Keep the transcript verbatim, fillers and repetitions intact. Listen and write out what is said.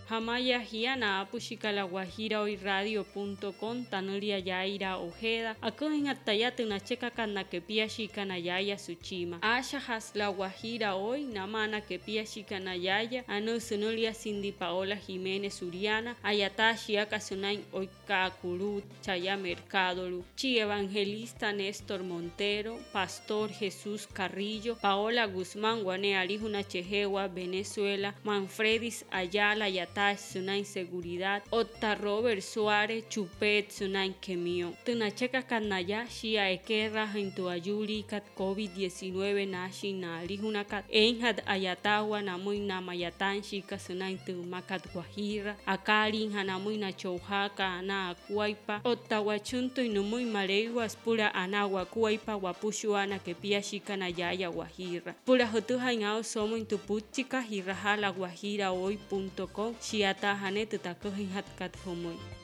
Hamaya hiana apushika la guajira hoy radio punto com tanulia yaira ojeda akohin atayate na cheka kana que pia shikana yaya suchima asha has la guajira hoy namana que pia shikana yaya ano sunulia Cindy Paola Jiménez Uriana ayatashi akasunain oika kuru chaya mercado chi evangelista Néstor Montero Pastor Jesús Carrillo Paola Guzmán Guane Arijuna Chejewa Venezuela Manfredis Ayala Yatash Sunain Seguridad Otta Robert Suárez Chupet Sunain Kemio Tunacheka Kanaya Shia Ekerra Hintuayuri Kat COVID diecinueve Nashi na Arijuna Kat Enhad Ayatawa Namuy Namayatan Shika Sunain Tumakat Guajira Akarin Hanamuy na Chouhaka Ana Akuaipa Otta Wachunto Inumuy Mareguas Pura Anagua Kuaipa Wapushuana que pia shika na yaya Guajira Pura Jotuja Ingao Somo Intupuchika Hirahala Guajira hoy punto com Shiata Hanet Takohin Hatkat Homoy.